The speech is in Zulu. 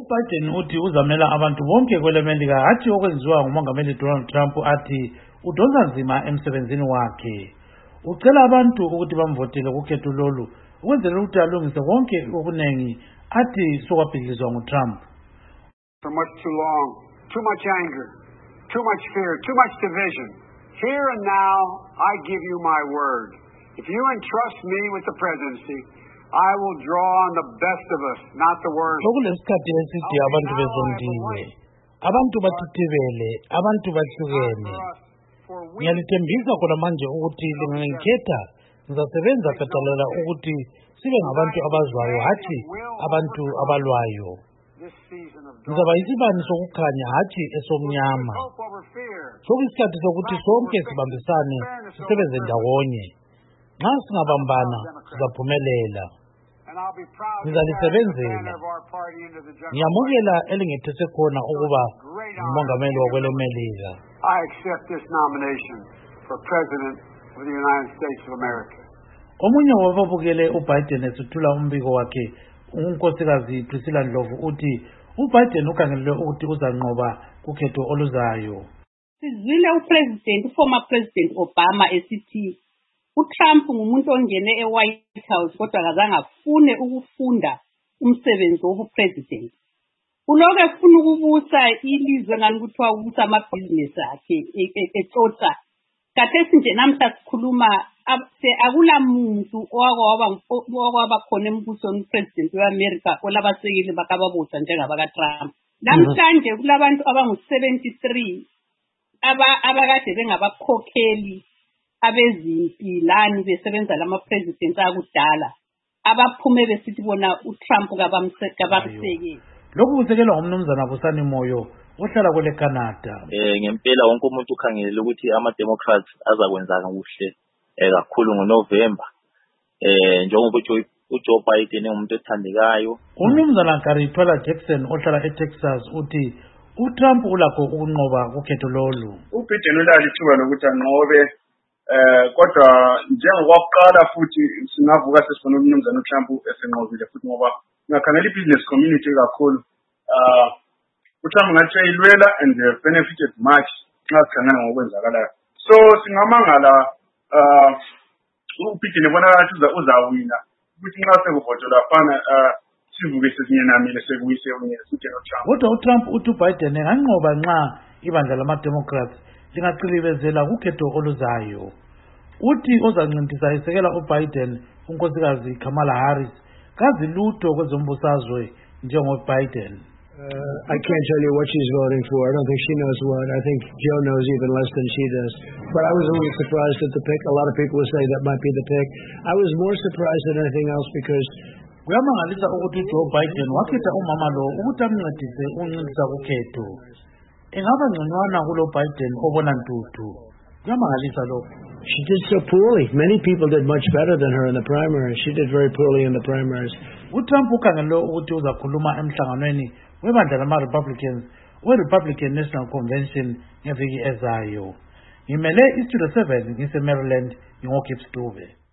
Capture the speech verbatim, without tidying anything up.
uBiden uthi uzamela abantu bonke kwele Melika hathi okwenziwa ngumongameli Donald Trump athi udonsa nzima emsebenzini wakhe. Ucela abantu ukuthi bamvotele kukhetho lolu ukwenzela ukuthi alungise konke okunengi athi sokwabhidlizwa nguTrump. For much too long, too much anger, too much fear, too much division. Here and now, I give you my word. If you entrust me with the presidency, I will draw on the best of us, not the worst. Sokulesikhathi eside abantu bezondile, abantu batithibele, abantu bahlukene. Ngiyalithembisa khona manje ukuthi lingangikhetha ngizasebenza fetalela ukuthi sibe ngabantu abazwayo hathi abantu abalwayo. Ngizaba isibani sokukhanya hathi esomnyama. Sokuyisikhathi sokuthi sonke sibambisane sisebenze ndawonye. Nxa singabambana sizaphumelela. Ngizalisebenzela. Ngiyamukela elingethese khona ukuba ngumongameli wakwele Melika. I accept this nomination for President of the United States of America. Omunye wababukele uBiden esithula umbiko wakhe unkosikazi Priscilla Ndlovu uthi uBiden ukhangelwe ukuthi uzanqoba kukhetho oluzayo. Sizwile uPresident uformer President Obama esithi uTrump ngumuntu ongene eWhite House kodwa akazange afune ukufunda umsebenzi wobupresident. Uloke efuna ukubusa ilizwe ngani kuthiwa ubusa amabhizinesi akhe exoxa. Kathesi nje namhla sikhuluma akula muntu owakwaba khona embusweni upresident weAmerica olabasekeli bakababusa njengabaka Trump. Namhlanje kulabantu abangu seventy-three aba abakade bengabakhokheli abezimpilani besebenza lama president akudala abaphume besithi bona uTrump kabamsekeli. Lokhu kusekelwa ngumnumzana Busani Moyo ohlala kwele Canada. Eh ngempela wonke umuntu ukhangele ukuthi ama Democrats azakwenza kakuhle eh kakhulu ngoNovember. Eh njengoba uJoe Biden umuntu othandekayo. Umnumzana Karithwala Jackson ohlala eTexas uthi uTrump ulakho ukunqoba kukhetho lolu. uBiden ulali ithuba lokuthi anqobe eh kodwa njengokuqala futhi singavuka sesifuna umnumzana uTrump esenqobile futhi ngoba ngakhangela ibusiness community kakhulu uh uTrump ngathi ayilwela and they benefited much xa sikhangela ngokwenzakalayo. So singamangala uh uBiden ebona ngathi uzawina ukuthi nxa sekuvotelwa fana uh sivuke sesinyenamile sekuyise unyele futhi noTrump. Kodwa uTrump uthi uBiden enganqoba nxa ibandla lama-Democrats lingaqilibezela kukhetho oluzayo. Uthi ozancintisa isekela uBiden unkosikazi Kamala Harris kazi lutho kwezombusazwe njengoBiden. Uh, I can't tell you what she's voting for. I don't think she knows what. I think Joe knows even less than she does. But I was a little surprised at the pick. A lot of people would say that might be the pick. I was more surprised than anything else because kuyamangalisa ukuthi Joe Biden wakhetha umama lo ukuthi amncedise uncinisa kukhetho. Engaba ngconywana kulo Biden obona ntuthu. Kuyamangalisa lokho. She did so poorly. Many people did much better than her in the primaries. She did very poorly in the primaries. uTrump ukhangelwe ukuthi uzakhuluma emhlanganweni webandla lama-Republicans we-Republican National Convention ngeviki ezayo. Ngimele iStudio seven ngise-Maryland, ngingokipstube.